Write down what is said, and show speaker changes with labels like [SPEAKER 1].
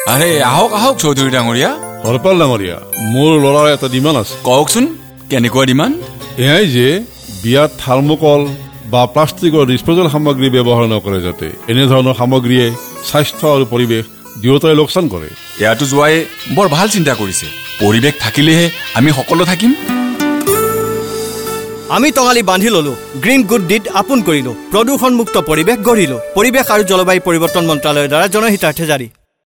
[SPEAKER 1] আৰে আহক চৌধুৰী ডাঙৰীয়া।
[SPEAKER 2] হৰপাল ডাঙৰীয়া, মোৰ ল'ৰাৰ এটা ডিমাণ্ড আছে।
[SPEAKER 1] কওকচোন, কেনেকুৱা ডিমাণ্ড?
[SPEAKER 2] এয়াই যে বিয়াত থাৰ্মকল বা প্লাষ্টিকৰ ডিছপ'জেল সামগ্ৰী ব্যৱহাৰ নকৰে, যাতে এনেধৰণৰ সামগ্ৰীয়ে স্বাস্থ্য আৰু পৰিৱেশ দুয়োটাই লোকচান কৰে।
[SPEAKER 1] এয়াতো যোৱাই বৰ ভাল চিন্তা কৰিছে। পৰিৱেশ থাকিলেহে আমি সকলো থাকিম।
[SPEAKER 3] আমি টঙালি বান্ধি ললো, গ্ৰীণ গুড ডিড আপোন কৰিলো, প্ৰদূষণমুক্ত পৰিৱেশ গঢ়িলো। পৰিৱেশ আৰু জলবায়ু পৰিৱৰ্তন মন্ত্ৰালয়ৰ দ্বাৰা জনহিতাৰ্থে জাৰি।